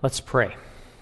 Let's pray.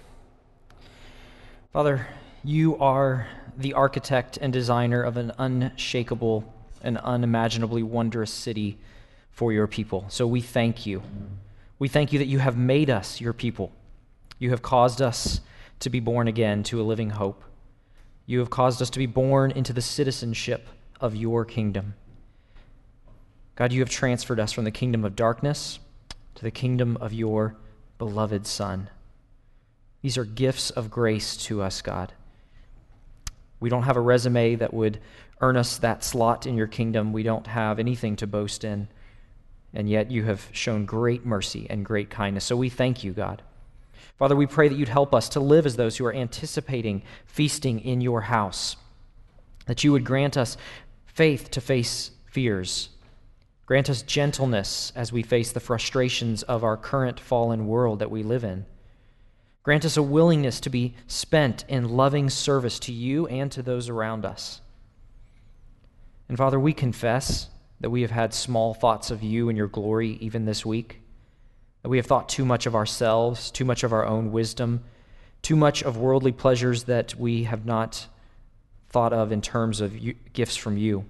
Father, you are the architect and designer of an unshakable and unimaginably wondrous city for your people. So we thank you. We thank you that you have made us your people. You have caused us to be born again to a living hope. You have caused us to be born into the citizenship of your kingdom. God, you have transferred us from the kingdom of darkness to the kingdom of your beloved Son. These are gifts of grace to us, God. We don't have a resume that would earn us that slot in your kingdom. We don't have anything to boast in, and yet you have shown great mercy and great kindness. So we thank you, God. Father, we pray that you'd help us to live as those who are anticipating feasting in your house, that you would grant us faith to face fears. Grant us gentleness as we face the frustrations of our current fallen world that we live in. Grant us a willingness to be spent in loving service to you and to those around us. And Father, we confess that we have had small thoughts of you and your glory even this week, that we have thought too much of ourselves, too much of our own wisdom, too much of worldly pleasures that we have not thought of in terms of gifts from you.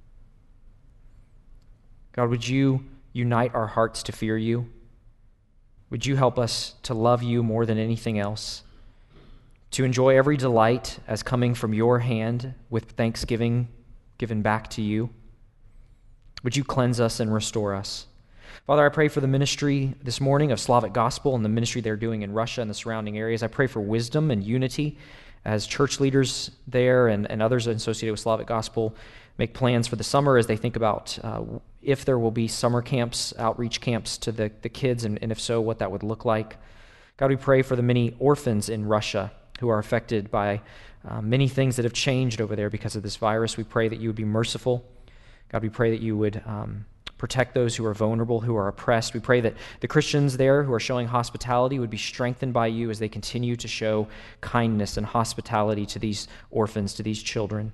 God, would you unite our hearts to fear you? Would you help us to love you more than anything else, to enjoy every delight as coming from your hand with thanksgiving given back to you? Would you cleanse us and restore us? Father, I pray for the ministry this morning of Slavic Gospel and the ministry they're doing in Russia and the surrounding areas. I pray for wisdom and unity as church leaders there and others associated with Slavic Gospel make plans for the summer as they think about if there will be summer camps, outreach camps to the kids, and if so, what that would look like. God, we pray for the many orphans in Russia who are affected by many things that have changed over there because of this virus. We pray that you would be merciful. God, we pray that you would protect those who are vulnerable, who are oppressed. We pray that the Christians there who are showing hospitality would be strengthened by you as they continue to show kindness and hospitality to these orphans, to these children.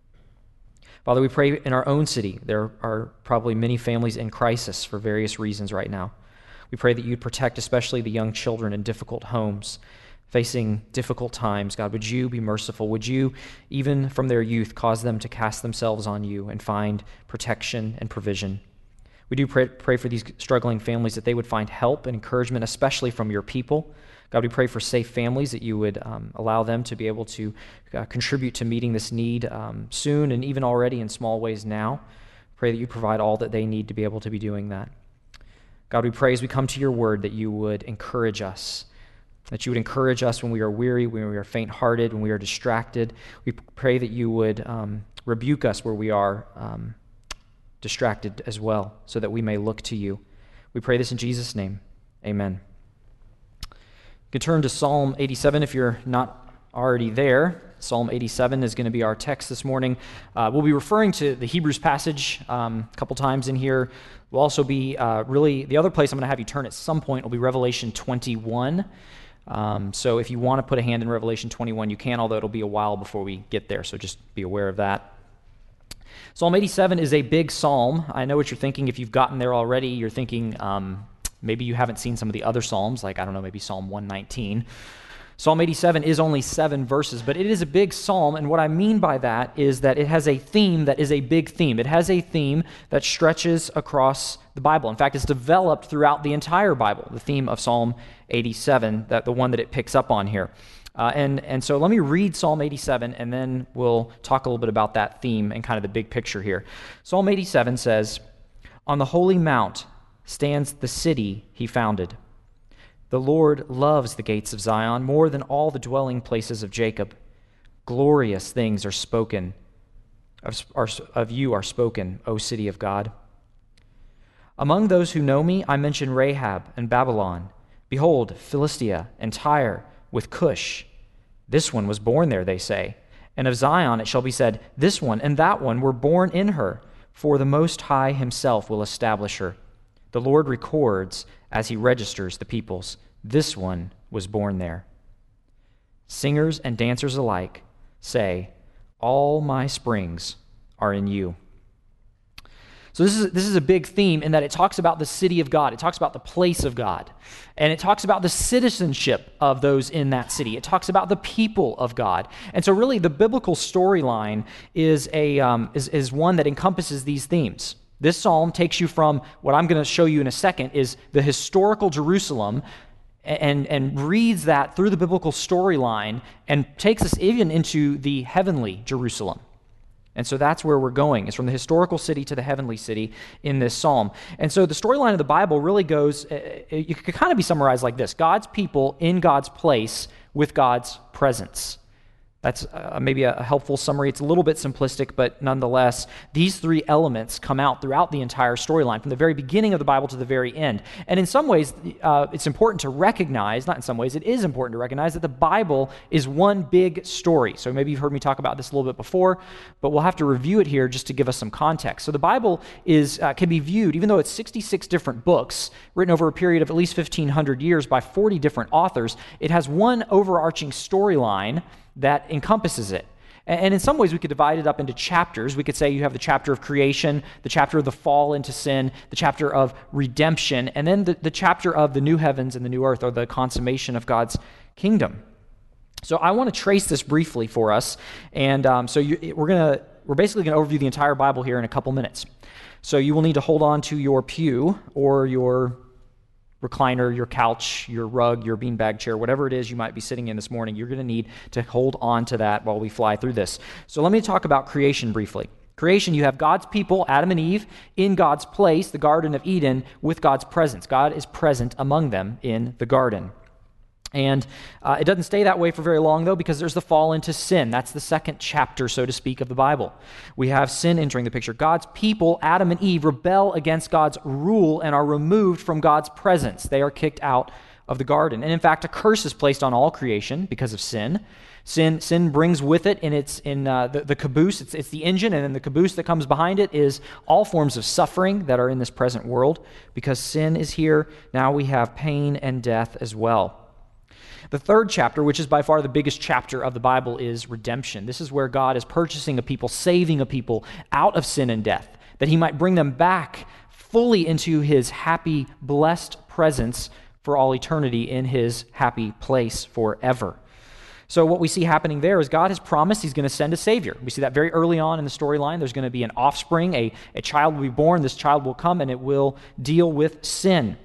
Father, we pray in our own city. There are probably many families in crisis for various reasons right now. We pray that you'd protect especially the young children in difficult homes, facing difficult times. God, would you be merciful? Would you, even from their youth, cause them to cast themselves on you and find protection and provision? We do pray for these struggling families that they would find help and encouragement, especially from your people. God, we pray for safe families, that you would allow them to be able to contribute to meeting this need soon and even already in small ways now. Pray that you provide all that they need to be able to be doing that. God, we pray as we come to your word that you would encourage us, that you would encourage us when we are weary, when we are faint-hearted, when we are distracted. We pray that you would rebuke us where we are distracted as well, so that we may look to you. We pray this in Jesus' name. Amen. You can turn to Psalm 87 if you're not already there. Psalm 87 is going to be our text this morning. We'll be referring to the Hebrews passage a couple times in here. We'll also be really, the other place I'm going to have you turn at some point will be Revelation 21. So if you want to put a hand in Revelation 21, you can, although it'll be a while before we get there, so just be aware of that. Psalm 87 is a big psalm. I know what you're thinking. If you've gotten there already, you're thinking maybe you haven't seen some of the other psalms, like, I don't know, maybe Psalm 119. Psalm 87 is only 7 verses, but it is a big psalm, and what I mean by that is that it has a theme that is a big theme. It has a theme that stretches across the Bible. In fact, it's developed throughout the entire Bible, the theme of Psalm 87, the one that it picks up on here. And so let me read Psalm 87, and then we'll talk a little bit about that theme and kind of the big picture here. Psalm 87 says, "On the holy mount stands the city he founded. The Lord loves the gates of Zion more than all the dwelling places of Jacob. Glorious things are spoken, of you are spoken, O city of God. Among those who know me, I mention Rahab and Babylon. Behold, Philistia and Tyre with Cush. This one was born there, they say. And of Zion it shall be said, this one and that one were born in her, for the Most High himself will establish her. The Lord records as he registers the peoples. This one was born there. Singers and dancers alike say, all my springs are in you." So this is a big theme in that it talks about the city of God. It talks about the place of God. And it talks about the citizenship of those in that city. It talks about the people of God. And so really the biblical storyline is one that encompasses these themes. This psalm takes you from what I'm going to show you in a second is the historical Jerusalem and reads that through the biblical storyline and takes us even into the heavenly Jerusalem. And so that's where we're going. It's from the historical city to the heavenly city in this psalm. And so the storyline of the Bible really goes, you could kind of be summarized like this: God's people in God's place with God's presence. That's maybe a helpful summary. It's a little bit simplistic, but nonetheless, these three elements come out throughout the entire storyline, from the very beginning of the Bible to the very end. And in some ways, it's important to recognize, not in some ways, it is important to recognize that the Bible is one big story. So maybe you've heard me talk about this a little bit before, but we'll have to review it here just to give us some context. So the Bible can be viewed, even though it's 66 different books, written over a period of at least 1,500 years by 40 different authors, it has one overarching storyline that encompasses it. And in some ways, we could divide it up into chapters. We could say you have the chapter of creation, the chapter of the fall into sin, the chapter of redemption, and then the chapter of the new heavens and the new earth, or the consummation of God's kingdom. So I want to trace this briefly for us, and we're basically going to overview the entire Bible here in a couple minutes. So you will need to hold on to your pew or your recliner, your couch, your rug, your beanbag chair, whatever it is you might be sitting in this morning. You're going to need to hold on to that while we fly through this. So let me talk about creation briefly. Creation, you have God's people, Adam and Eve, in God's place, the Garden of Eden, with God's presence. God is present among them in the garden. And it doesn't stay that way for very long, though, because there's the fall into sin. That's the second chapter, so to speak, of the Bible. We have sin entering the picture. God's people, Adam and Eve, rebel against God's rule and are removed from God's presence. They are kicked out of the garden. And in fact, a curse is placed on all creation because of sin. Sin brings with it the caboose. It's the engine, and then the caboose that comes behind it is all forms of suffering that are in this present world. Because sin is here, now we have pain and death as well. The third chapter, which is by far the biggest chapter of the Bible, is redemption. This is where God is purchasing a people, saving a people out of sin and death, that he might bring them back fully into his happy, blessed presence for all eternity in his happy place forever. So what we see happening there is God has promised he's going to send a Savior. We see that very early on in the storyline. There's going to be an offspring, a child will be born. This child will come and it will deal with sin.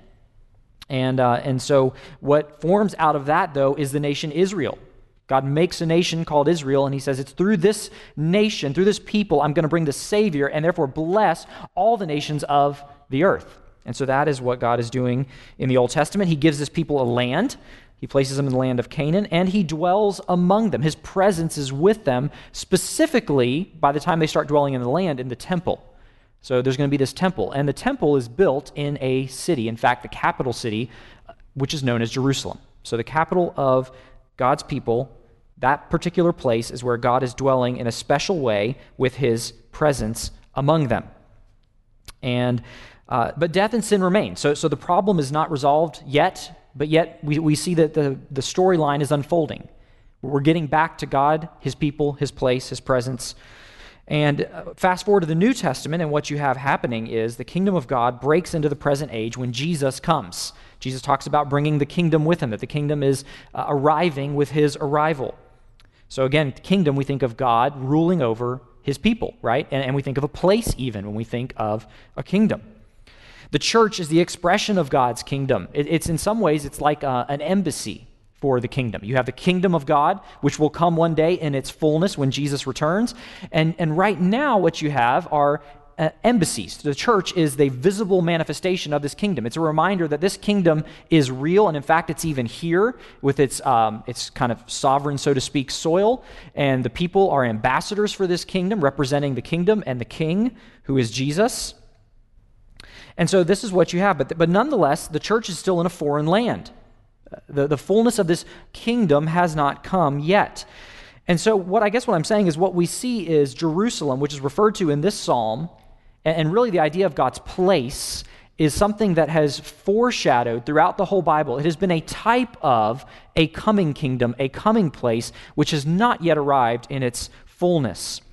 And so what forms out of that, though, is the nation Israel. God makes a nation called Israel, and he says, it's through this nation, through this people, I'm going to bring the Savior, and therefore bless all the nations of the earth. And so that is what God is doing in the Old Testament. He gives this people a land. He places them in the land of Canaan, and he dwells among them. His presence is with them, specifically, by the time they start dwelling in the land, in the temple. So there's going to be this temple, and the temple is built in a city, in fact, the capital city, which is known as Jerusalem. So the capital of God's people, that particular place is where God is dwelling in a special way with his presence among them. And but death and sin remain. So the problem is not resolved yet, but yet we see that the storyline is unfolding. We're getting back to God, his people, his place, his presence. And fast forward to the New Testament, and what you have happening is the kingdom of God breaks into the present age when Jesus comes. Jesus talks about bringing the kingdom with him, that the kingdom is arriving with his arrival. So again, kingdom, we think of God ruling over his people, right? And we think of a place even when we think of a kingdom. The church is the expression of God's kingdom. It's in some ways, it's like an embassy for the kingdom. You have the kingdom of God, which will come one day in its fullness when Jesus returns. And right now what you have are embassies. The church is the visible manifestation of this kingdom. It's a reminder that this kingdom is real, and in fact, it's even here with its kind of sovereign, so to speak, soil. And the people are ambassadors for this kingdom, representing the kingdom and the king, who is Jesus. And so this is what you have. But nonetheless, the church is still in a foreign land. The fullness of this kingdom has not come yet. And so what I'm saying is what we see is Jerusalem, which is referred to in this psalm, and really the idea of God's place is something that has foreshadowed throughout the whole Bible. It has been a type of a coming kingdom, a coming place, which has not yet arrived in its fullness.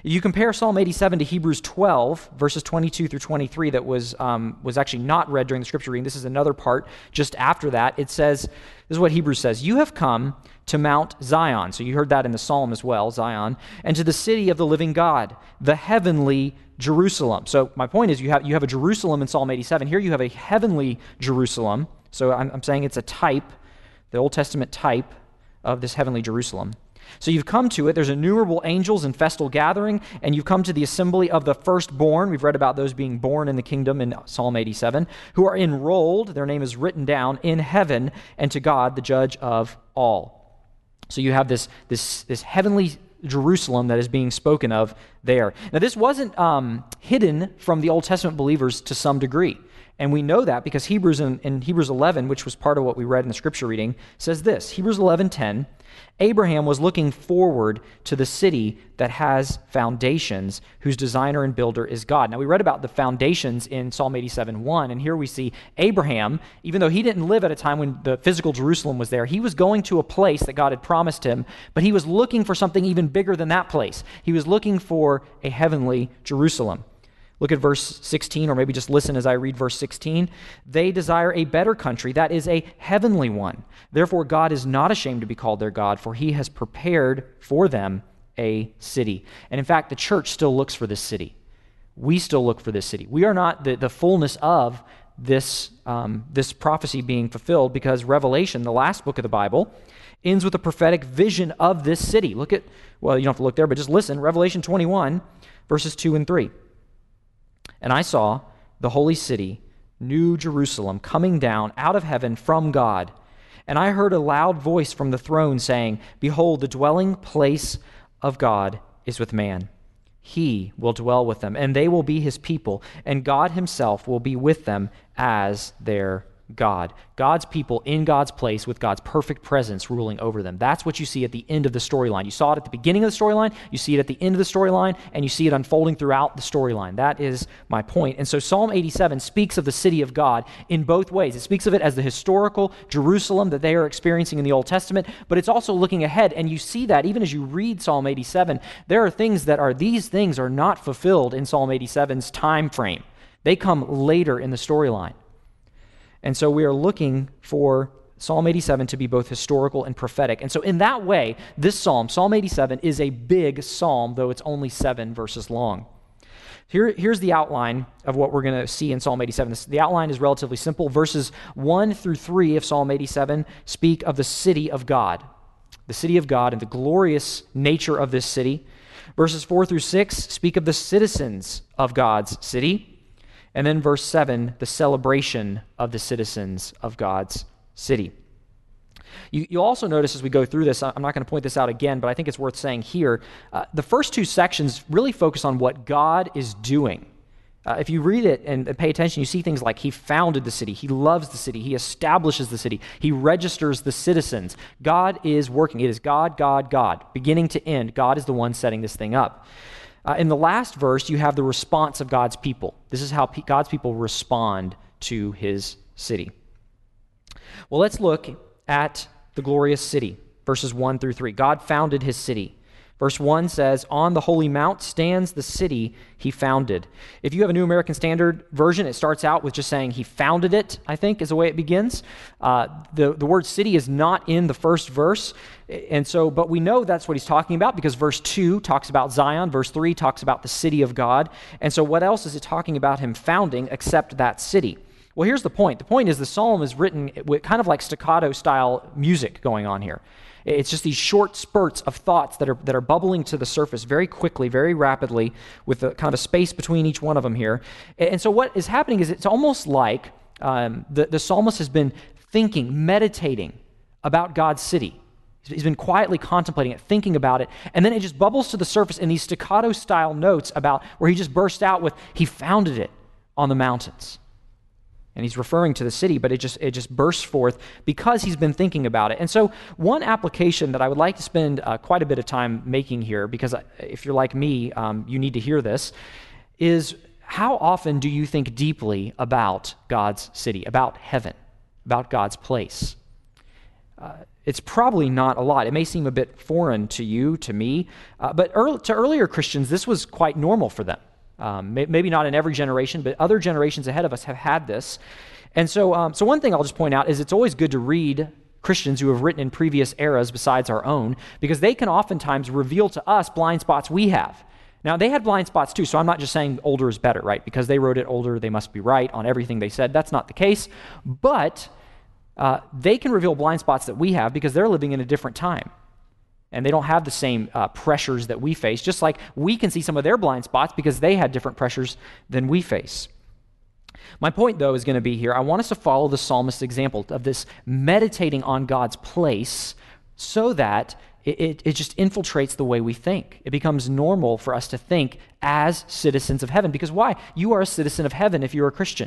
You compare Psalm 87 to Hebrews 12, verses 22 through 23, that was actually not read during the scripture reading. This is another part just after that. It says, this is what Hebrews says, "You have come to Mount Zion." So you heard that in the psalm as well, Zion, "and to the city of the living God, the heavenly Jerusalem." So my point is you have a Jerusalem in Psalm 87. Here you have a heavenly Jerusalem. So I'm saying it's a type, the Old Testament type of this heavenly Jerusalem. So you've come to it. There's innumerable angels in festal gathering, and you've come to the assembly of the firstborn. We've read about those being born in the kingdom in Psalm 87, who are enrolled, their name is written down, in heaven, and to God, the judge of all. So you have this heavenly Jerusalem that is being spoken of there. Now, this wasn't hidden from the Old Testament believers to some degree. And we know that because Hebrews in Hebrews 11, which was part of what we read in the scripture reading, says this, Hebrews 11:10, "Abraham was looking forward to the city that has foundations, whose designer and builder is God." Now, we read about the foundations in Psalm 87:1, and here we see Abraham, even though he didn't live at a time when the physical Jerusalem was there, he was going to a place that God had promised him, but he was looking for something even bigger than that place. He was looking for a heavenly Jerusalem. Look at verse 16, or maybe just listen as I read verse 16. "They desire a better country, that is a heavenly one. Therefore God is not ashamed to be called their God, for he has prepared for them a city." And in fact, the church still looks for this city. We still look for this city. We are not the fullness of this prophecy being fulfilled, because Revelation, the last book of the Bible, ends with a prophetic vision of this city. Look at, well, you don't have to look there, but just listen. Revelation 21, verses 2 and 3. "And I saw the holy city, New Jerusalem, coming down out of heaven from God. And I heard a loud voice from the throne saying, 'Behold, the dwelling place of God is with man. He will dwell with them, and they will be his people, and God himself will be with them as their God." God's people in God's place with God's perfect presence ruling over them. That's what you see at the end of the storyline. You saw it at the beginning of the storyline, you see it at the end of the storyline, and you see it unfolding throughout the storyline. That is my point. And so Psalm 87 speaks of the city of God in both ways. It speaks of it as the historical Jerusalem that they are experiencing in the Old Testament, but it's also looking ahead, and you see that even as you read Psalm 87, there are things these things are not fulfilled in Psalm 87's time frame. They come later in the storyline. And so we are looking for Psalm 87 to be both historical and prophetic. And so in that way, this psalm, Psalm 87, is a big psalm, though it's only 7 verses long. Here's the outline of what we're going to see in Psalm 87. The outline is relatively simple. Verses 1 through 3 of Psalm 87 speak of the city of God and the glorious nature of this city. Verses 4 through 6 speak of the citizens of God's city. And then verse 7, the celebration of the citizens of God's city. You'll also notice as we go through this, I'm not going to point this out again, but I think it's worth saying here, the first 2 sections really focus on what God is doing. If you read it and pay attention, you see things like he founded the city, he loves the city, he establishes the city, he registers the citizens. God is working. It is God, God, God. Beginning to end, God is the one setting this thing up. In the last verse, you have the response of God's people. This is how God's people respond to his city. Well, let's look at the glorious city, verses 1 through 3. God founded his city. Verse 1 says, "On the holy mount stands the city he founded." If you have a New American Standard version, it starts out with just saying he founded it, I think, is the way it begins. The word city is not in the first verse, but we know that's what he's talking about because verse 2 talks about Zion, verse 3 talks about the city of God. And so what else is it talking about him founding except that city? Well, here's the point. The point is the psalm is written with kind of like staccato-style music going on here. It's just these short spurts of thoughts that are bubbling to the surface very quickly, very rapidly, with a kind of a space between each one of them here. And so what is happening is it's almost like the psalmist has been thinking, meditating about God's city. He's been quietly contemplating it, thinking about it, and then it just bubbles to the surface in these staccato-style notes about where he just burst out with, he founded it on the mountains. And he's referring to the city, but it just bursts forth because he's been thinking about it. And so one application that I would like to spend quite a bit of time making here, because if you're like me, you need to hear this, is how often do you think deeply about God's city, about heaven, about God's place? it's probably not a lot. It may seem a bit foreign to you, to me, but to earlier Christians, this was quite normal for them. Maybe not in every generation, but other generations ahead of us have had this. And so one thing I'll just point out is it's always good to read Christians who have written in previous eras besides our own, because they can oftentimes reveal to us blind spots we have. Now, they had blind spots too, so I'm not just saying older is better, right? Because they wrote it older, they must be right on everything they said. That's not the case. But they can reveal blind spots that we have because they're living in a different time. And they don't have the same pressures that we face, just like we can see some of their blind spots because they had different pressures than we face. My point, though, is going to be here, I want us to follow the psalmist's example of this meditating on God's place so that it just infiltrates the way we think. It becomes normal for us to think as citizens of heaven. Because why? You are a citizen of heaven if you're a Christian.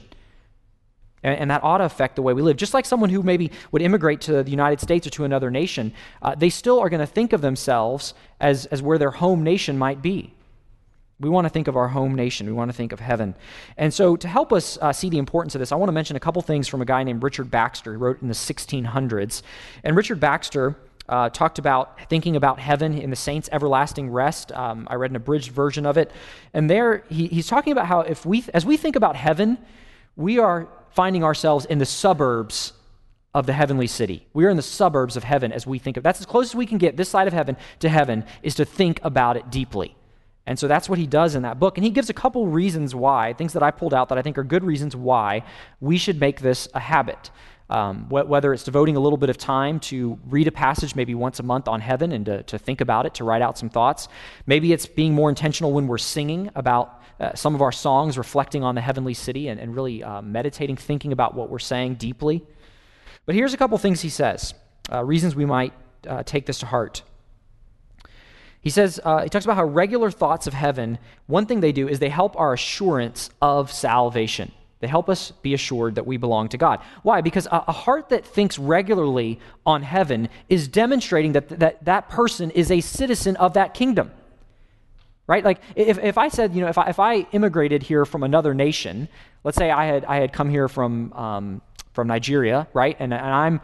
And that ought to affect the way we live. Just like someone who maybe would immigrate to the United States or to another nation, they still are going to think of themselves as where their home nation might be. We want to think of our home nation. We want to think of heaven. And so to help us see the importance of this, I want to mention a couple things from a guy named Richard Baxter. He wrote in the 1600s. And Richard Baxter talked about thinking about heaven in the saints' everlasting rest. I read an abridged version of it. And there he's talking about how as we think about heaven, we are finding ourselves in the suburbs of the heavenly city. We are in the suburbs of heaven as we think of. That's as close as we can get this side of heaven to heaven, is to think about it deeply. And so that's what he does in that book. And he gives a couple reasons why, things that I pulled out that I think are good reasons why we should make this a habit. Whether it's devoting a little bit of time to read a passage maybe once a month on heaven and to think about it, to write out some thoughts. Maybe it's being more intentional when we're singing about some of our songs, reflecting on the heavenly city and really meditating, thinking about what we're saying deeply. But here's a couple things he says, reasons we might take this to heart. He says, he talks about how regular thoughts of heaven, one thing they do is they help our assurance of salvation. They help us be assured that we belong to God. Why? Because a heart that thinks regularly on heaven is demonstrating that person is a citizen of that kingdom. Right? Like if I said, if I immigrated here from another nation, let's say I had come here from Nigeria, right? And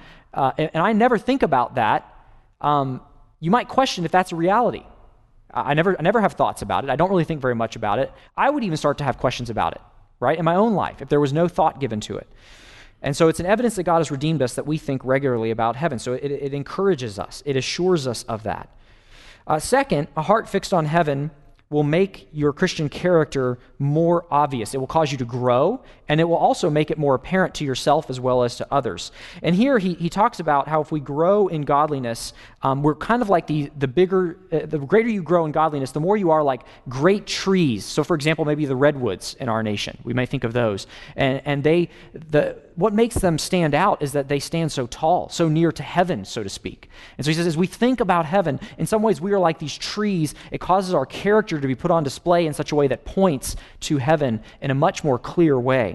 I never think about that. You might question if that's a reality. I never have thoughts about it. I don't really think very much about it. I would even start to have questions about it, right, in my own life, if there was no thought given to it. And so it's an evidence that God has redeemed us that we think regularly about heaven. So it encourages us. It assures us of that. Second, a heart fixed on heaven will make your Christian character more obvious. It will cause you to grow, and it will also make it more apparent to yourself as well as to others. And here he talks about how if we grow in godliness, we're kind of like the greater you grow in godliness, the more you are like great trees. So for example, maybe the redwoods in our nation, we may think of those. And what makes them stand out is that they stand so tall, so near to heaven, so to speak. And so he says, as we think about heaven, in some ways we are like these trees. It causes our character to be put on display in such a way that points to heaven in a much more clear way.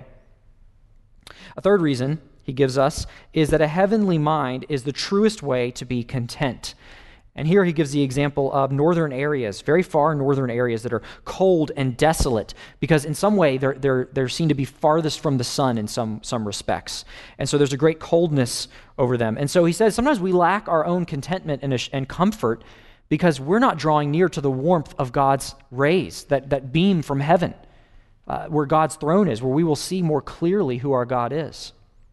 A third reason he gives us is that a heavenly mind is the truest way to be content. And here he gives the example of northern areas, very far northern areas that are cold and desolate, because in some way they're seen to be farthest from the sun in some respects. And so there's a great coldness over them. And so he says sometimes we lack our own contentment and comfort because we're not drawing near to the warmth of God's rays that beam from heaven, where God's throne is, where we will see more clearly who our God is.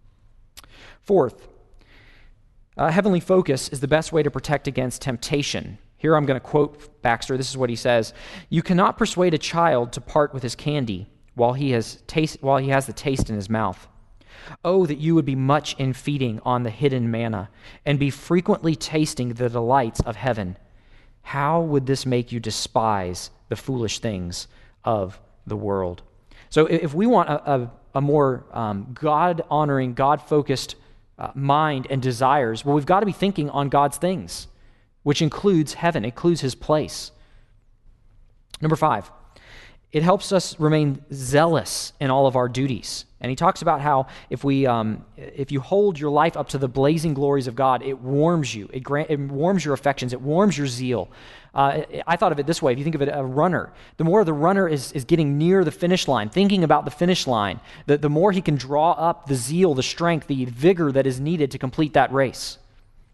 Fourth, heavenly focus is the best way to protect against temptation. Here I'm going to quote Baxter. This is what he says: "You cannot persuade a child to part with his candy while he has the taste in his mouth. Oh, that you would be much in feeding on the hidden manna and be frequently tasting the delights of heaven. How would this make you despise the foolish things of the world?" So if we want a more God-honoring, God-focused mind and desires, well, we've got to be thinking on God's things, which includes heaven, includes his place. Number 5, it helps us remain zealous in all of our duties. And he talks about how if you hold your life up to the blazing glories of God, it warms you. It warms your affections. It warms your zeal. I thought of it this way. If you think of it, a runner, the more the runner is getting near the finish line, thinking about the finish line, the more he can draw up the zeal, the strength, the vigor that is needed to complete that race.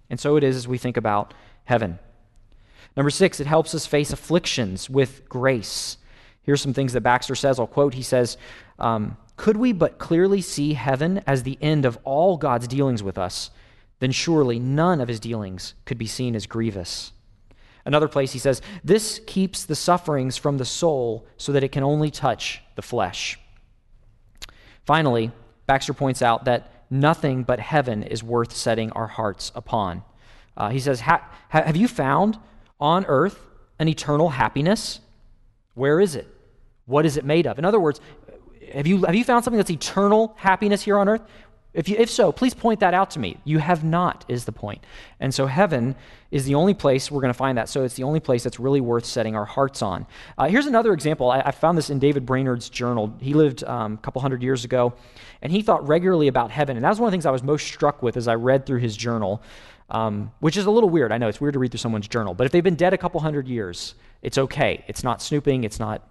And so it is as we think about heaven. Number 6, it helps us face afflictions with grace. Here's some things that Baxter says. I'll quote. He says, could we but clearly see heaven as the end of all God's dealings with us, then surely none of his dealings could be seen as grievous. Another place he says, this keeps the sufferings from the soul so that it can only touch the flesh. Finally, Baxter points out that nothing but heaven is worth setting our hearts upon. He says, have you found on earth an eternal happiness? Where is it? What is it made of? In other words, have you found something that's eternal happiness here on earth? If so, please point that out to me. You have not, is the point. And so heaven is the only place we're going to find that. So it's the only place that's really worth setting our hearts on. Here's another example. I found this in David Brainerd's journal. He lived a couple hundred years ago, and he thought regularly about heaven. And that was one of the things I was most struck with as I read through his journal, which is a little weird. I know it's weird to read through someone's journal, but if they've been dead a couple hundred years, it's okay. It's not snooping. It's not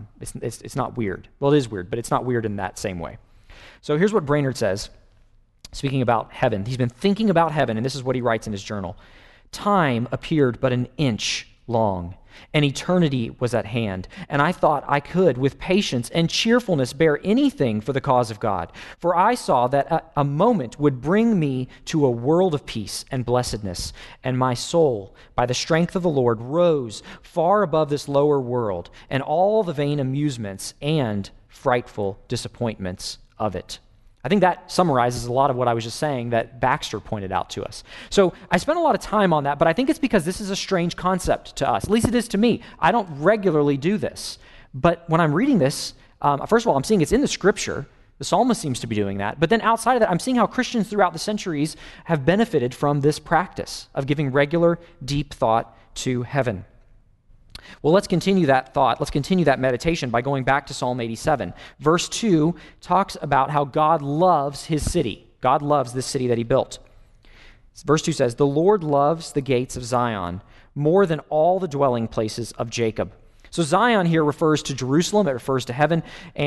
weird. Well, it is weird, but it's not weird in that same way. So here's what Brainerd says. Speaking about heaven, he's been thinking about heaven, and this is what he writes in his journal. Time appeared but an inch long, and eternity was at hand, and I thought I could, with patience and cheerfulness, bear anything for the cause of God. For I saw that a moment would bring me to a world of peace and blessedness, and my soul, by the strength of the Lord, rose far above this lower world, and all the vain amusements and frightful disappointments of it. I think that summarizes a lot of what I was just saying that Baxter pointed out to us. So I spent a lot of time on that, but I think it's because this is a strange concept to us. At least it is to me. I don't regularly do this. But when I'm reading this, first of all, I'm seeing it's in the scripture. The psalmist seems to be doing that. But then outside of that, I'm seeing how Christians throughout the centuries have benefited from this practice of giving regular, deep thought to heaven. Well, let's continue that thought. Let's continue that meditation by going back to Psalm 87. Verse 2 talks about how God loves his city. God loves this city that he built. Verse 2 says, "The Lord loves the gates of Zion more than all the dwelling places of Jacob." So Zion here refers to Jerusalem. It refers to heaven,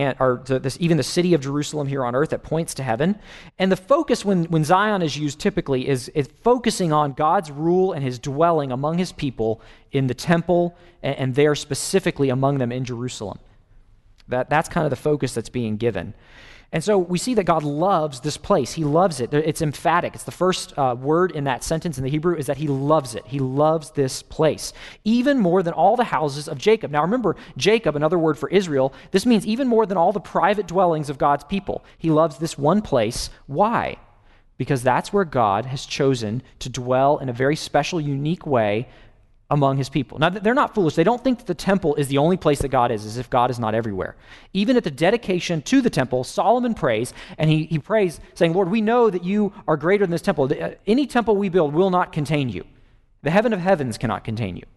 even the city of Jerusalem here on earth. It points to heaven. And the focus when Zion is used typically is focusing on God's rule and his dwelling among his people in the temple and there specifically among them in Jerusalem. That's kind of the focus that's being given. And so we see that God loves this place. He loves it. It's emphatic. It's the first word in that sentence in the Hebrew is that he loves it. He loves this place, even more than all the houses of Jacob. Now remember, Jacob, another word for Israel, this means even more than all the private dwellings of God's people. He loves this one place. Why? Because that's where God has chosen to dwell in a very special, unique way among his people. Now, they're not foolish. They don't think that the temple is the only place that God is, as if God is not everywhere. Even at the dedication to the temple, Solomon prays, and he prays saying, "Lord, we know that you are greater than this temple. Any temple we build will not contain you. The heaven of heavens cannot contain you."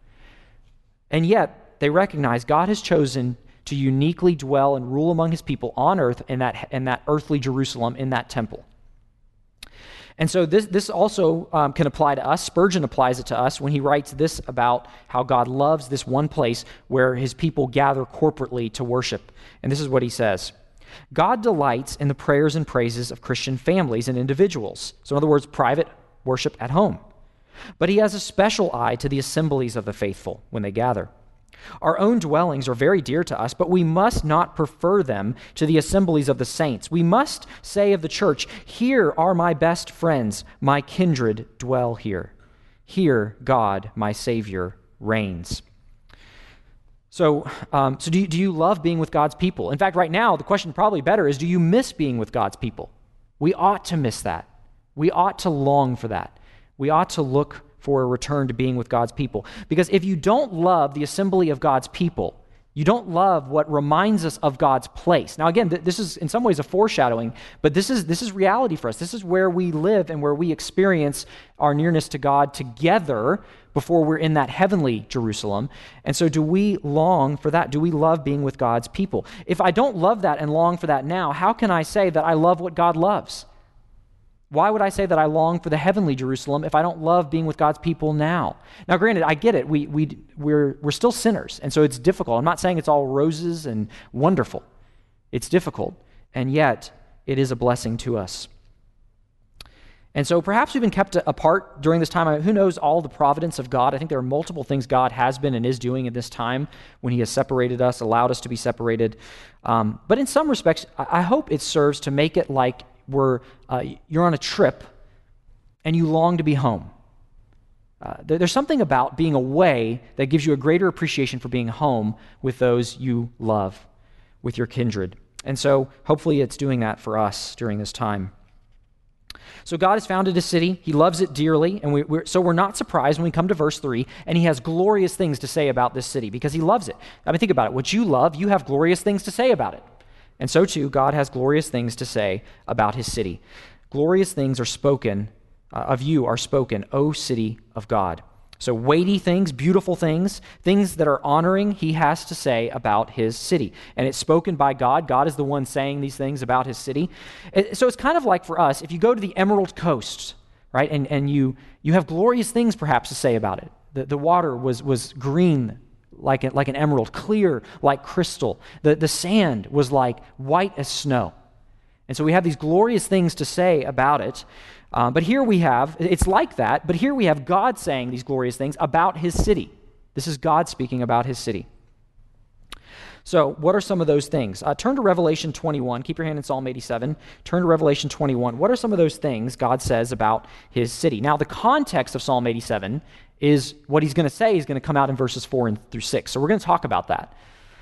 And yet, they recognize God has chosen to uniquely dwell and rule among his people on earth in that earthly Jerusalem, in that temple. And so this also can apply to us. Spurgeon applies it to us when he writes this about how God loves this one place where his people gather corporately to worship. And this is what he says. "God delights in the prayers and praises of Christian families and individuals." So in other words, private worship at home. "But he has a special eye to the assemblies of the faithful when they gather. Our own dwellings are very dear to us, but we must not prefer them to the assemblies of the saints. We must say of the church, 'Here are my best friends, my kindred dwell here. Here God, my Savior, reigns.'" So do you love being with God's people? In fact, right now, the question probably better is, do you miss being with God's people? We ought to miss that. We ought to long for that. We ought to look for a return to being with God's people. Because if you don't love the assembly of God's people, you don't love what reminds us of God's place. Now again, this is in some ways a foreshadowing, but this is reality for us. This is where we live and where we experience our nearness to God together before we're in that heavenly Jerusalem. And so do we long for that? Do we love being with God's people? If I don't love that and long for that now, how can I say that I love what God loves? Why would I say that I long for the heavenly Jerusalem if I don't love being with God's people now? Now, granted, I get it. We're still sinners, and so it's difficult. I'm not saying it's all roses and wonderful. It's difficult, and yet it is a blessing to us. And so perhaps we've been kept apart during this time. Who knows all the providence of God? I think there are multiple things God has been and is doing in this time when he has separated us, allowed us to be separated. But in some respects, I hope it serves to make it like you're on a trip and you long to be home. There's something about being away that gives you a greater appreciation for being home with those you love, with your kindred. And so hopefully it's doing that for us during this time. So God has founded a city. He loves it dearly. And we're not surprised when we come to verse 3, and he has glorious things to say about this city because he loves it. I mean, think about it. What you love, you have glorious things to say about it. And so too, God has glorious things to say about his city. Glorious things are spoken, O city of God. So weighty things, beautiful things, things that are honoring, he has to say about his city. And it's spoken by God. God is the one saying these things about his city. So it's kind of like for us, if you go to the Emerald Coast, right, and you have glorious things perhaps to say about it. The water was green like an emerald, clear like crystal. The sand was like white as snow. And so we have these glorious things to say about it. But here we have, it's like that, but here we have God saying these glorious things about his city. This is God speaking about his city. So what are some of those things? Turn to Revelation 21. Keep your hand in Psalm 87. Turn to Revelation 21. What are some of those things God says about his city? Now, the context of Psalm 87 is what he's going to say is going to come out in verses 4 through 6. So we're going to talk about that.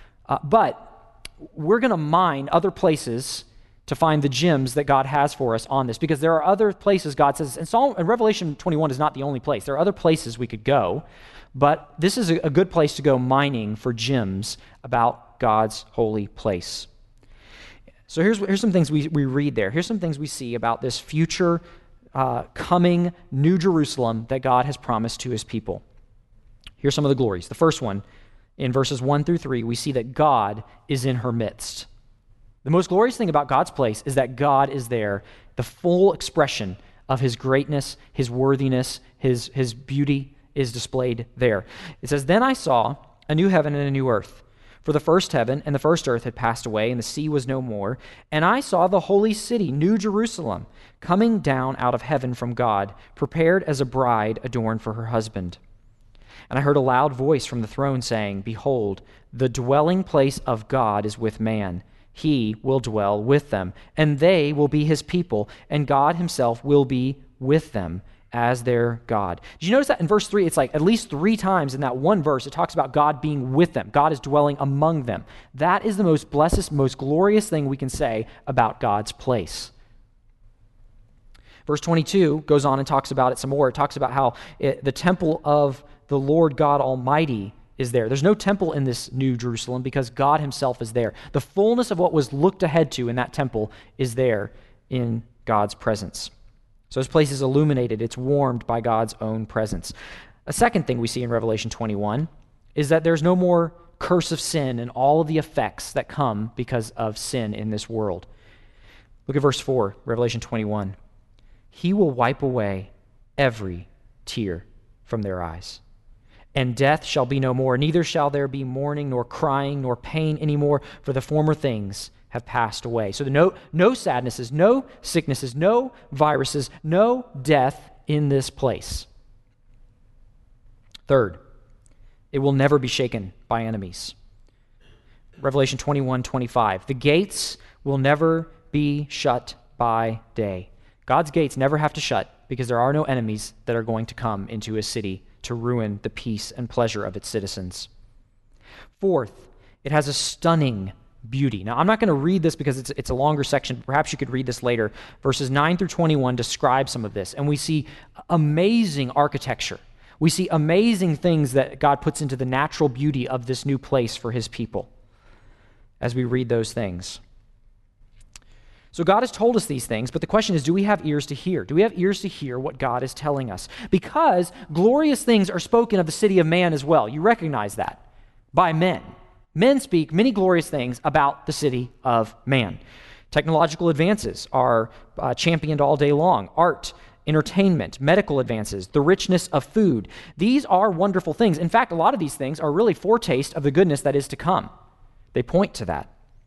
But we're going to mine other places to find the gems that God has for us on this, because there are other places God says, and Revelation 21 is not the only place. There are other places we could go, but this is a good place to go mining for gems about God's holy place. So here's some things we read there. Here's some things we see about this future coming New Jerusalem that God has promised to his people. Here's some of the glories. The first one, in verses 1 through 3, we see that God is in her midst. The most glorious thing about God's place is that God is there, the full expression of his greatness, his worthiness, his beauty is displayed there. It says, "Then I saw a new heaven and a new earth, for the first heaven and the first earth had passed away, and the sea was no more. And I saw the holy city, New Jerusalem, coming down out of heaven from God, prepared as a bride adorned for her husband. And I heard a loud voice from the throne saying, 'Behold, the dwelling place of God is with man. He will dwell with them, and they will be his people, and God himself will be with them as their God.'" Did you notice that in verse 3, it's like at least 3 times in that one verse, it talks about God being with them. God is dwelling among them. That is the most blessed, most glorious thing we can say about God's place. Verse 22 goes on and talks about it some more. It talks about how the temple of the Lord God Almighty is there. There's no temple in this New Jerusalem because God himself is there. The fullness of what was looked ahead to in that temple is there in God's presence. So this place is illuminated. It's warmed by God's own presence. A second thing we see in Revelation 21 is that there's no more curse of sin and all of the effects that come because of sin in this world. Look at verse 4, Revelation 21. "He will wipe away every tear from their eyes. And death shall be no more, neither shall there be mourning, nor crying, nor pain anymore, for the former things have passed away." So no sadnesses, no sicknesses, no viruses, no death in this place. Third, it will never be shaken by enemies. Revelation 21:25. "The gates will never be shut by day." God's gates never have to shut because there are no enemies that are going to come into his city to ruin the peace and pleasure of its citizens. Fourth, it has a stunning beauty. Now, I'm not going to read this because it's a longer section. Perhaps you could read this later. Verses 9 through 21 describe some of this, and we see amazing architecture. We see amazing things that God puts into the natural beauty of this new place for his people as we read those things. So God has told us these things, but the question is, do we have ears to hear? Do we have ears to hear what God is telling us? Because glorious things are spoken of the city of man as well. You recognize that. By men. Men speak many glorious things about the city of man. Technological advances are championed all day long. Art, entertainment, medical advances, the richness of food. These are wonderful things. In fact, a lot of these things are really foretaste of the goodness that is to come. They point to that.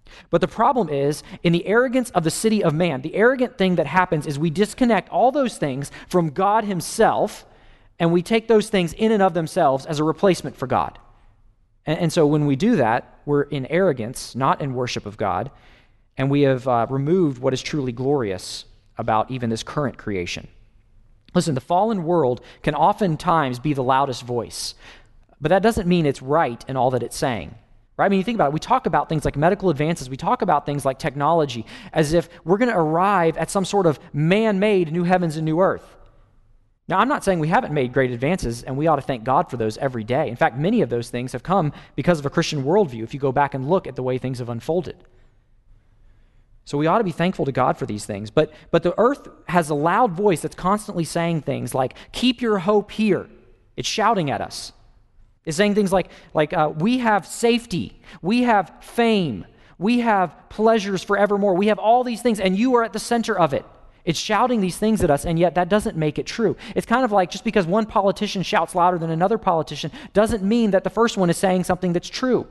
But the problem is, in the arrogance of the city of man, the arrogant thing that happens is we disconnect all those things from God himself, and we take those things in and of themselves as a replacement for God. And so when we do that, we're in arrogance, not in worship of God, and we have removed what is truly glorious about even this current creation. Listen, the fallen world can oftentimes be the loudest voice, but that doesn't mean it's right in all that it's saying. Right? I mean, you think about it, we talk about things like medical advances, we talk about things like technology as if we're going to arrive at some sort of man-made new heavens and new earth. Now, I'm not saying we haven't made great advances, and we ought to thank God for those every day. In fact, many of those things have come because of a Christian worldview, if you go back and look at the way things have unfolded. So we ought to be thankful to God for these things. But the earth has a loud voice that's constantly saying things like, keep your hope here. It's shouting at us. It's saying things like we have safety, we have fame, we have pleasures forevermore, we have all these things, and you are at the center of it. It's shouting these things at us, and yet that doesn't make it true. It's kind of like just because one politician shouts louder than another politician doesn't mean that the first one is saying something that's true.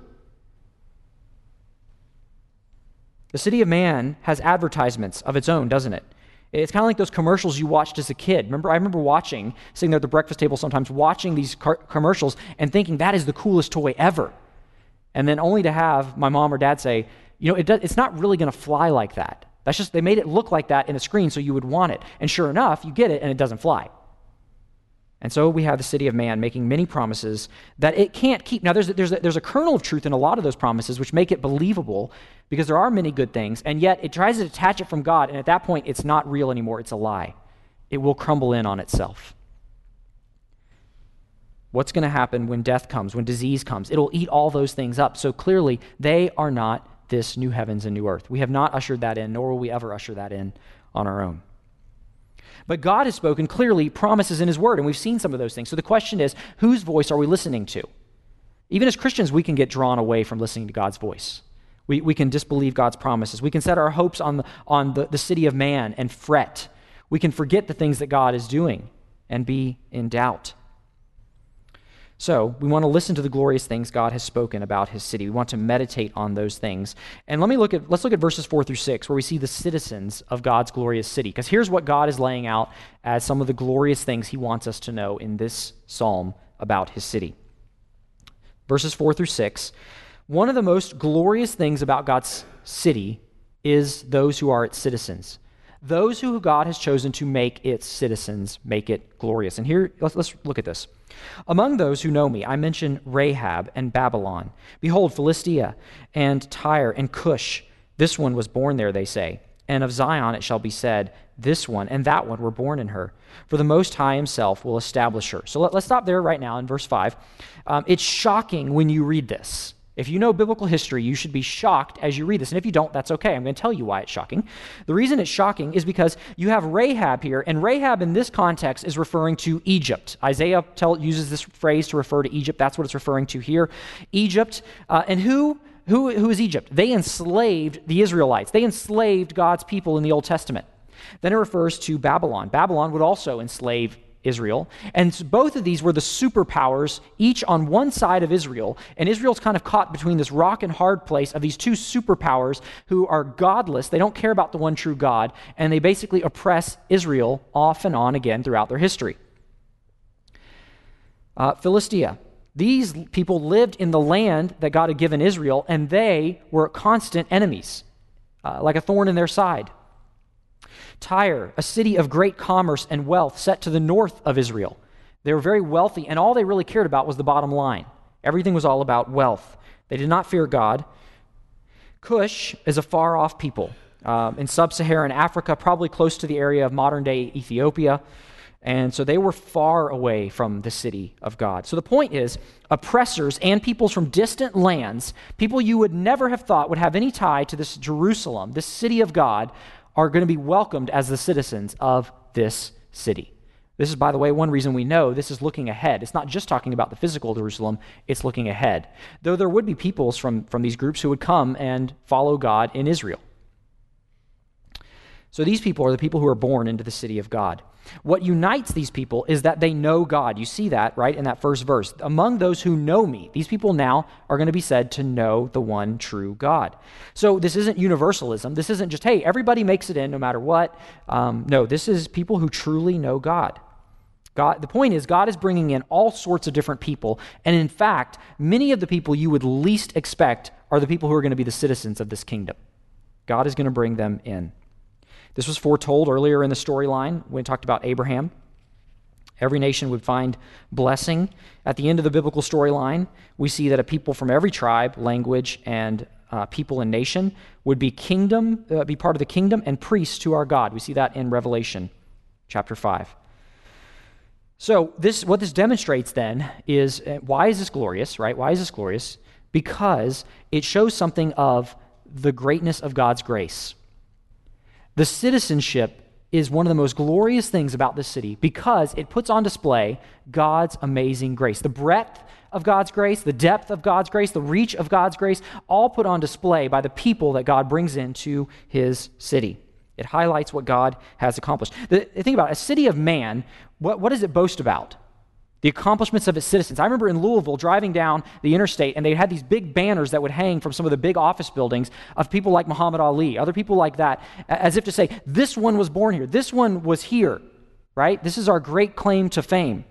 The city of man has advertisements of its own, doesn't it? It's kind of like those commercials you watched as a kid. I remember sitting there at the breakfast table sometimes, watching these commercials and thinking that is the coolest toy ever. And then only to have my mom or dad say, it's not really going to fly like that. That's just, they made it look like that in a screen so you would want it. And sure enough, you get it and it doesn't fly. And so we have the city of man making many promises that it can't keep. Now, there's a kernel of truth in a lot of those promises which make it believable because there are many good things, and yet it tries to detach it from God, and at that point, it's not real anymore. It's a lie. It will crumble in on itself. What's going to happen when death comes, when disease comes? It'll eat all those things up. So clearly, they are not this new heavens and new earth. We have not ushered that in, nor will we ever usher that in on our own. But God has spoken clearly promises in his word, and we've seen some of those things. So the question is, whose voice are we listening to? Even as Christians, we can get drawn away from listening to God's voice. We can disbelieve God's promises. We can set our hopes on the city of man and fret. We can forget the things that God is doing and be in doubt. So we want to listen to the glorious things God has spoken about his city. We want to meditate on those things. And let's look at verses 4 through 6, where we see the citizens of God's glorious city. Because here's what God is laying out as some of the glorious things he wants us to know in this psalm about his city. Verses 4 through 6, one of the most glorious things about God's city is those who are its citizens. Those who God has chosen to make its citizens make it glorious. And here, let's look at this. Among those who know me, I mention Rahab and Babylon. Behold, Philistia and Tyre and Cush. This one was born there, they say. And of Zion it shall be said, this one and that one were born in her. For the Most High himself will establish her. So let's stop there right now in verse 5. It's shocking when you read this. If you know biblical history, you should be shocked as you read this. And if you don't, that's okay. I'm going to tell you why it's shocking. The reason it's shocking is because you have Rahab here, and Rahab in this context is referring to Egypt. Isaiah uses this phrase to refer to Egypt. That's what it's referring to here. Egypt. And who is Egypt? They enslaved the Israelites. They enslaved God's people in the Old Testament. Then it refers to Babylon. Babylon would also enslave Israel. And both of these were the superpowers, each on one side of Israel. And Israel's kind of caught between this rock and hard place of these two superpowers who are godless. They don't care about the one true God. And they basically oppress Israel off and on again throughout their history. Philistia. These people lived in the land that God had given Israel, and they were constant enemies, like a thorn in their side. Tyre, a city of great commerce and wealth set to the north of Israel. They were very wealthy, and all they really cared about was the bottom line. Everything was all about wealth. They did not fear God. Cush is a far-off people in sub-Saharan Africa, probably close to the area of modern-day Ethiopia, and so they were far away from the city of God. So the point is, oppressors and peoples from distant lands, people you would never have thought would have any tie to this Jerusalem, this city of God, are going to be welcomed as the citizens of this city. This is, by the way, one reason we know this is looking ahead. It's not just talking about the physical Jerusalem, it's looking ahead. Though there would be peoples from these groups who would come and follow God in Israel. So these people are the people who are born into the city of God. What unites these people is that they know God. You see that, right, in that first verse. Among those who know me, these people now are going to be said to know the one true God. So this isn't universalism. This isn't just, hey, everybody makes it in no matter what. No, this is people who truly know God. The point is, God is bringing in all sorts of different people. And in fact, many of the people you would least expect are the people who are going to be the citizens of this kingdom. God is going to bring them in. This was foretold earlier in the storyline when we talked about Abraham. Every nation would find blessing. At the end of the biblical storyline, we see that a people from every tribe, language, and people and nation would be part of the kingdom and priests to our God. We see that in Revelation chapter 5. So what this demonstrates then is, why is this glorious, right? Why is this glorious? Because it shows something of the greatness of God's grace. The citizenship is one of the most glorious things about this city because it puts on display God's amazing grace. The breadth of God's grace, the depth of God's grace, the reach of God's grace, all put on display by the people that God brings into his city. It highlights what God has accomplished. Think about it. A city of man, what does it boast about? The accomplishments of its citizens. I remember in Louisville driving down the interstate, and they had these big banners that would hang from some of the big office buildings of people like Muhammad Ali, other people like that, as if to say, this one was born here, this one was here, right? This is our great claim to fame.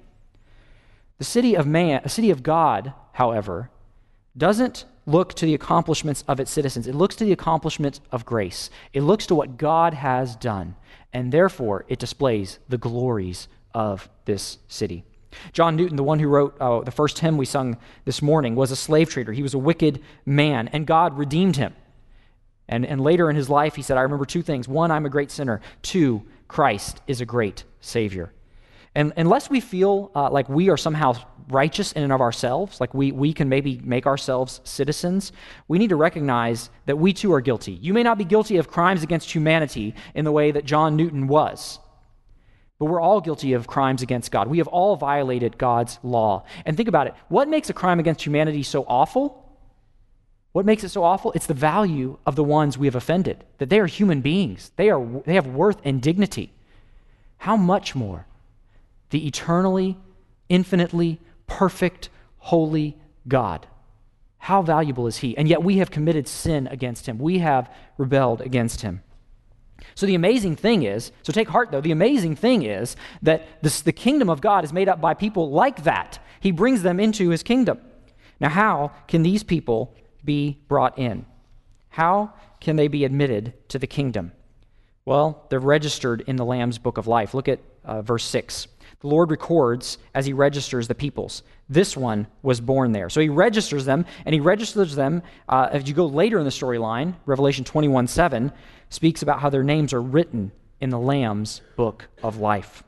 The city of man, a city of God, however, doesn't look to the accomplishments of its citizens. It looks to the accomplishments of grace. It looks to what God has done, and therefore it displays the glories of this city. John Newton, the one who wrote the first hymn we sung this morning, was a slave trader. He was a wicked man, and God redeemed him. And later in his life, he said, I remember two things. One, I'm a great sinner. Two, Christ is a great Savior. And unless we feel like we are somehow righteous in and of ourselves, like we can maybe make ourselves citizens, we need to recognize that we too are guilty. You may not be guilty of crimes against humanity in the way that John Newton was, but we're all guilty of crimes against God. We have all violated God's law. And think about it. What makes a crime against humanity so awful? What makes it so awful? It's the value of the ones we have offended, that they are human beings. They have worth and dignity. How much more the eternally, infinitely, perfect, holy God? How valuable is he? And yet we have committed sin against him. We have rebelled against him. So the amazing thing is, so take heart though, the amazing thing is that the kingdom of God is made up by people like that. He brings them into his kingdom. Now how can these people be brought in? How can they be admitted to the kingdom? Well, they're registered in the Lamb's book of life. Look at verse 6. The Lord records as he registers the peoples. This one was born there. So he registers them, and he registers them, as you go later in the storyline, Revelation 21:7 speaks about how their names are written in the Lamb's book of life.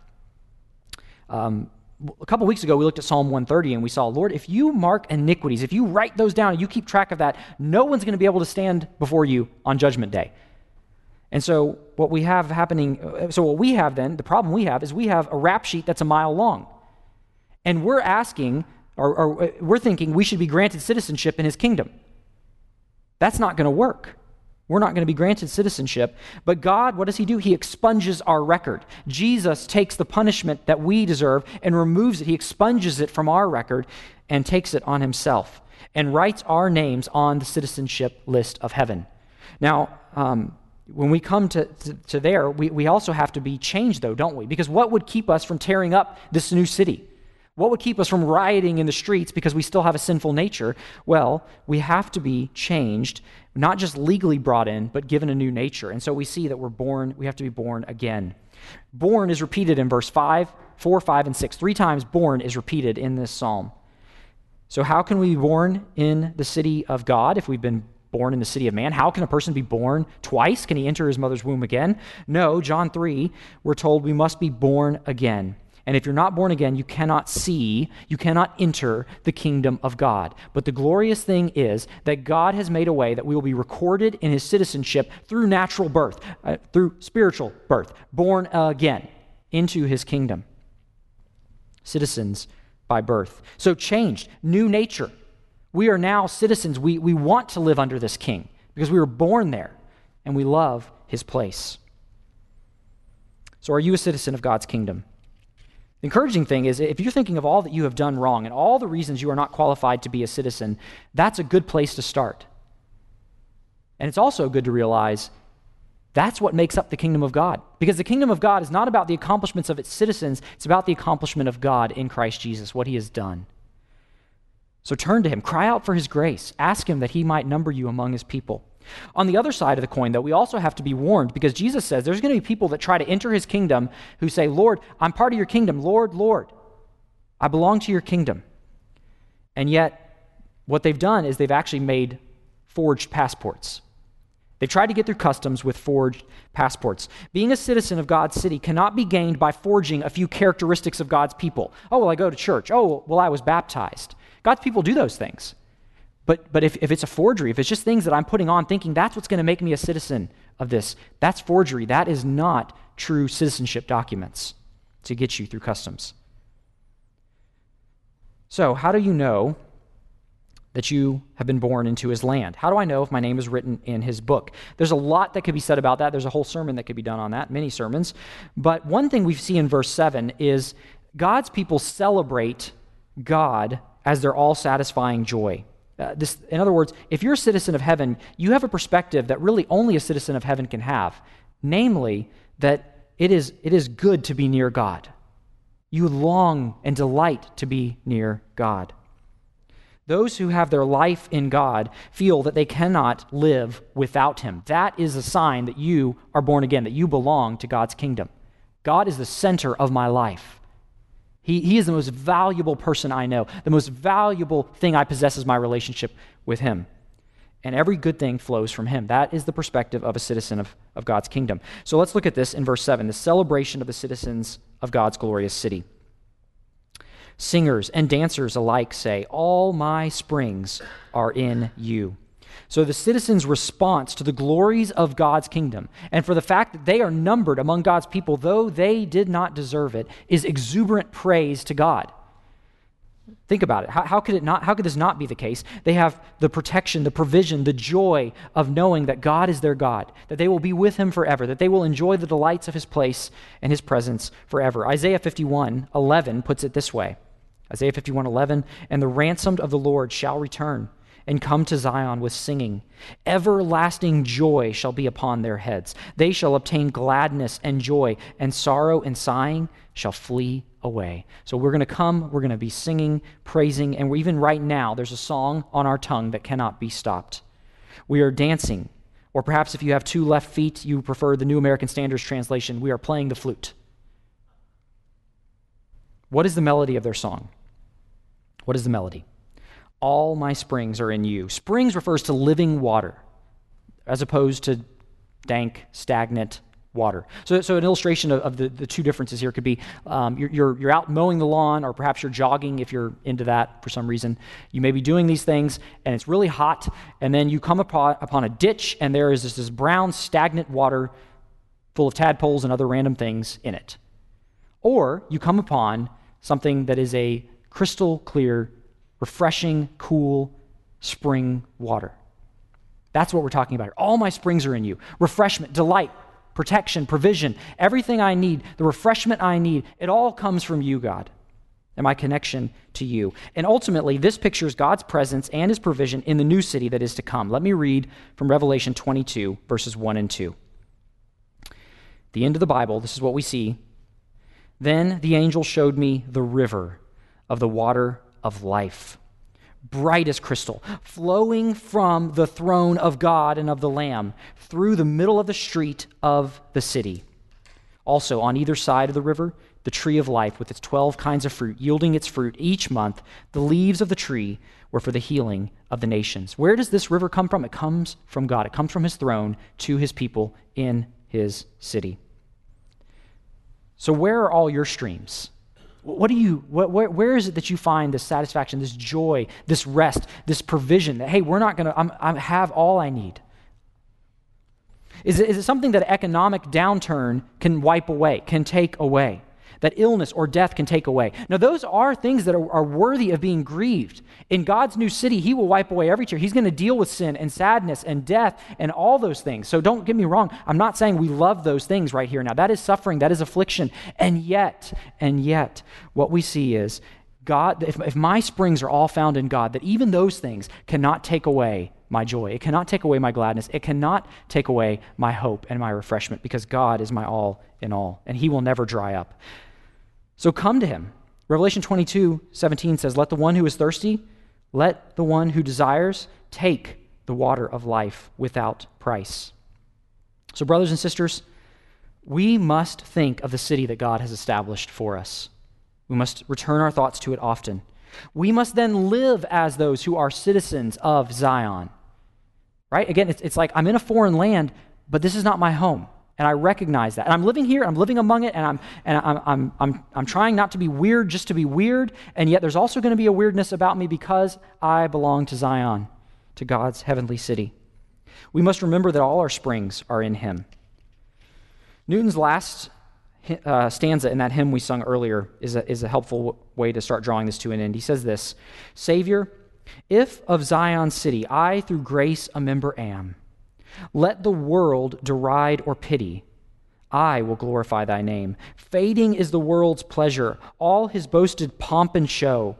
A couple weeks ago, we looked at Psalm 130, and we saw, Lord, if you mark iniquities, if you write those down and you keep track of that, no one's going to be able to stand before you on Judgment Day. And so what we have then, the problem we have is we have a rap sheet that's a mile long. And we're asking, or we're thinking we should be granted citizenship in his kingdom. That's not going to work. We're not going to be granted citizenship. But God, what does he do? He expunges our record. Jesus takes the punishment that we deserve and removes it. He expunges it from our record and takes it on himself and writes our names on the citizenship list of heaven. Now, when we come to there, we also have to be changed, though, don't we? Because what would keep us from tearing up this new city? What would keep us from rioting in the streets because we still have a sinful nature? Well, we have to be changed, not just legally brought in, but given a new nature. And so we see that we have to be born again. Born is repeated in verse 4, 5, and 6. 3 times born is repeated in this psalm. So how can we be born in the city of God if we've been born in the city of man? How can a person be born twice? Can he enter his mother's womb again? No, John 3, we're told we must be born again. And if you're not born again, you cannot enter the kingdom of God. But the glorious thing is that God has made a way that we will be recorded in his citizenship through natural birth, through spiritual birth, born again into his kingdom. Citizens by birth. So changed, new nature. We are now citizens. We want to live under this king because we were born there and we love his place. So are you a citizen of God's kingdom? The encouraging thing is, if you're thinking of all that you have done wrong and all the reasons you are not qualified to be a citizen, that's a good place to start. And it's also good to realize that's what makes up the kingdom of God. Because the kingdom of God is not about the accomplishments of its citizens, it's about the accomplishment of God in Christ Jesus, what he has done. So turn to him, cry out for his grace, ask him that he might number you among his people. On the other side of the coin, though, we also have to be warned, because Jesus says there's going to be people that try to enter his kingdom who say, Lord, I'm part of your kingdom. Lord, Lord, I belong to your kingdom. And yet, what they've done is they've actually made forged passports. They've tried to get through customs with forged passports. Being a citizen of God's city cannot be gained by forging a few characteristics of God's people. Oh, well, I go to church. Oh, well, I was baptized. God's people do those things. But if it's a forgery, if it's just things that I'm putting on thinking that's what's going to make me a citizen of this, that's forgery. That is not true citizenship documents to get you through customs. So how do you know that you have been born into his land? How do I know if my name is written in his book? There's a lot that could be said about that. There's a whole sermon that could be done on that, many sermons. But one thing we see in verse 7 is God's people celebrate God as their all-satisfying joy. In other words, if you're a citizen of heaven, you have a perspective that really only a citizen of heaven can have, namely that it is good to be near God. You long and delight to be near God. Those who have their life in God feel that they cannot live without him. That is a sign that you are born again, that you belong to God's kingdom. God is the center of my life. He is the most valuable person I know. The most valuable thing I possess is my relationship with him. And every good thing flows from him. That is the perspective of a citizen of God's kingdom. So let's look at this in verse 7, the celebration of the citizens of God's glorious city. Singers and dancers alike say, all my springs are in you. So the citizens' response to the glories of God's kingdom and for the fact that they are numbered among God's people, though they did not deserve it, is exuberant praise to God. Think about it. How could this not be the case? They have the protection, the provision, the joy of knowing that God is their God, that they will be with him forever, that they will enjoy the delights of his place and his presence forever. Isaiah 51:11 puts it this way. Isaiah 51:11, and the ransomed of the Lord shall return and come to Zion with singing. Everlasting joy shall be upon their heads. They shall obtain gladness and joy, and sorrow and sighing shall flee away. So we're going to come, we're going to be singing, praising, and even right now there's a song on our tongue that cannot be stopped. We are dancing, or perhaps if you have two left feet, you prefer the New American Standards translation, we are playing the flute. What is the melody of their song? What is the melody? All my springs are in you. Springs refers to living water, as opposed to dank, stagnant water. So an illustration of the two differences here could be you're out mowing the lawn, or perhaps you're jogging if you're into that for some reason. You may be doing these things, and it's really hot, and then you come upon a ditch, and there is this brown, stagnant water full of tadpoles and other random things in it. Or you come upon something that is a crystal clear, refreshing, cool spring water. That's what we're talking about here. All my springs are in you. Refreshment, delight, protection, provision, everything I need, the refreshment I need, it all comes from you, God, and my connection to you. And ultimately, this pictures God's presence and his provision in the new city that is to come. Let me read from Revelation 22, verses 1 and 2. The end of the Bible, this is what we see. Then the angel showed me the river of the water of life, bright as crystal, flowing from the throne of God and of the Lamb through the middle of the street of the city. Also, on either side of the river, the tree of life with its 12 kinds of fruit, yielding its fruit each month. The leaves of the tree were for the healing of the nations. Where does this river come from? It comes from God. It comes from his throne to his people in his city. So where are all your streams? Where is it that you find this satisfaction, this joy, this rest, this provision that, hey, I have all I need? Is it something that an economic downturn can wipe away, can take away? that illness or death can take away. Now, those are things that are worthy of being grieved. In God's new city, he will wipe away every tear. He's going to deal with sin and sadness and death and all those things. So don't get me wrong. I'm not saying we love those things right here now. That is suffering. That is affliction. And yet, what we see is God, if my springs are all found in God, that even those things cannot take away my joy. It cannot take away my gladness. It cannot take away my hope and my refreshment, because God is my all in all, and he will never dry up. So come to him. Revelation 22:17 says, let the one who is thirsty, let the one who desires take the water of life without price. So brothers and sisters, we must think of the city that God has established for us. We must return our thoughts to it often. We must then live as those who are citizens of Zion. Right? Again, it's like I'm in a foreign land, but this is not my home, and I recognize that. And I'm living here, I'm living among it, and I'm trying not to be weird just to be weird, and yet there's also going to be a weirdness about me because I belong to Zion, to God's heavenly city. We must remember that all our springs are in him. Newton's last stanza in that hymn we sung earlier is a helpful way to start drawing this to an end. He says this, Savior, if of Zion's city I through grace a member am, let the world deride or pity, I will glorify thy name. Fading is the world's pleasure, all his boasted pomp and show.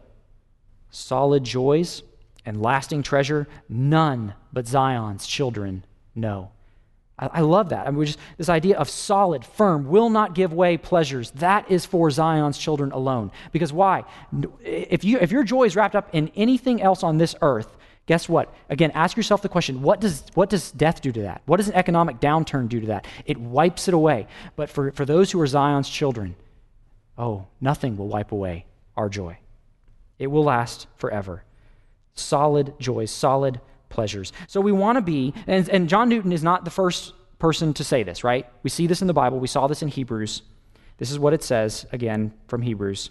Solid joys and lasting treasure, none but Zion's children know. I love that. I mean, this idea of solid, firm, will not give way pleasures, that is for Zion's children alone. Because why? If your joy is wrapped up in anything else on this earth, guess what? Again, ask yourself the question, what does death do to that? What does an economic downturn do to that? It wipes it away. But for those who are Zion's children, nothing will wipe away our joy. It will last forever. Solid joys, solid pleasures. So we want to be, and John Newton is not the first person to say this, right? We see this in the Bible. We saw this in Hebrews. This is what it says, again, from Hebrews.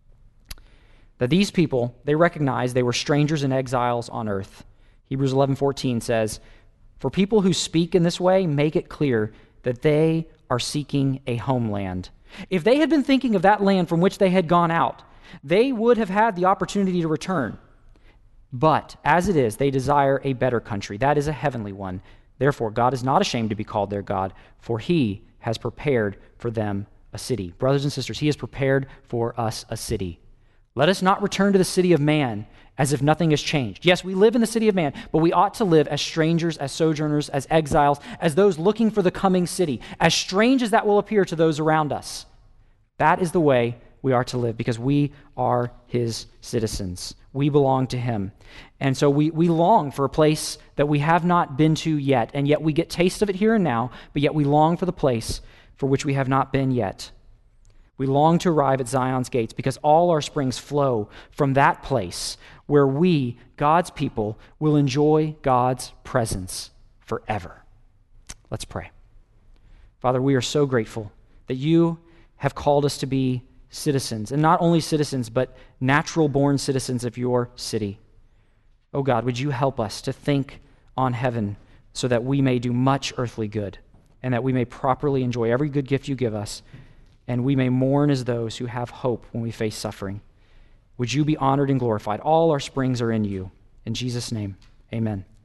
That these people, they recognized they were strangers and exiles on earth. Hebrews 11:14 says, for people who speak in this way, make it clear that they are seeking a homeland. If they had been thinking of that land from which they had gone out, they would have had the opportunity to return. But as it is, they desire a better country. That is a heavenly one. Therefore, God is not ashamed to be called their God, for he has prepared for them a city. Brothers and sisters, he has prepared for us a city. Let us not return to the city of man as if nothing has changed. Yes, we live in the city of man, but we ought to live as strangers, as sojourners, as exiles, as those looking for the coming city, as strange as that will appear to those around us. That is the way we are to live, because we are his citizens. We belong to him. And so we long for a place that we have not been to yet, and yet we get taste of it here and now, but yet we long for the place for which we have not been yet. We long to arrive at Zion's gates, because all our springs flow from that place where we, God's people, will enjoy God's presence forever. Let's pray. Father, we are so grateful that you have called us to be citizens, and not only citizens, but natural-born citizens of your city. Oh God, would you help us to think on heaven so that we may do much earthly good, and that we may properly enjoy every good gift you give us, and we may mourn as those who have hope when we face suffering. Would you be honored and glorified? All our springs are in you. In Jesus' name, amen.